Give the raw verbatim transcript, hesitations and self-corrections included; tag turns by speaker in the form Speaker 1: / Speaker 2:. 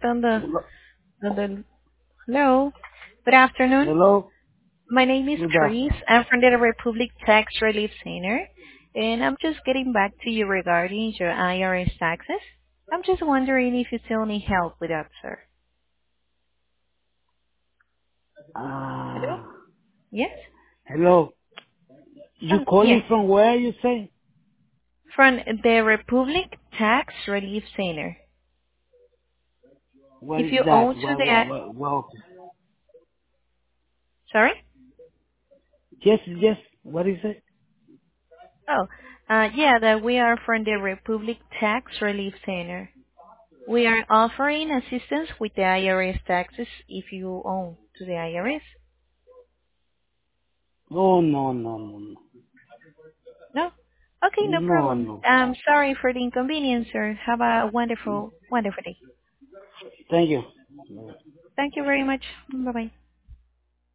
Speaker 1: donde,
Speaker 2: Hello?
Speaker 1: donde, hello. Good afternoon.
Speaker 2: Hello?
Speaker 1: My name is
Speaker 2: Good
Speaker 1: Therese.
Speaker 2: afternoon.
Speaker 1: I'm from the Republic Tax Relief Center, and I'm just getting back to you regarding your I R S taxes. I'm just wondering if you still need help with that, sir. Hello?
Speaker 2: Ah,
Speaker 1: Yes?
Speaker 2: hello. You
Speaker 1: Um,
Speaker 2: calling
Speaker 1: yes.
Speaker 2: from where, you say?
Speaker 1: From the Republic Tax Relief Center.
Speaker 2: What
Speaker 1: If
Speaker 2: is
Speaker 1: you
Speaker 2: that?
Speaker 1: owe to
Speaker 2: What,
Speaker 1: the,
Speaker 2: what, what, what, okay.
Speaker 1: sorry?
Speaker 2: Yes, yes. What is it?
Speaker 1: Oh, uh, yeah, that we are from the Republic Tax Relief Center. We are offering assistance with the I R S taxes if you owe to the I R S.
Speaker 2: Oh, no, no, no, no.
Speaker 1: No? Okay, no
Speaker 2: No,
Speaker 1: problem.
Speaker 2: no.
Speaker 1: Um, sorry for the inconvenience, sir. Have a wonderful, wonderful day.
Speaker 2: Thank you.
Speaker 1: Thank you very much. Bye-bye.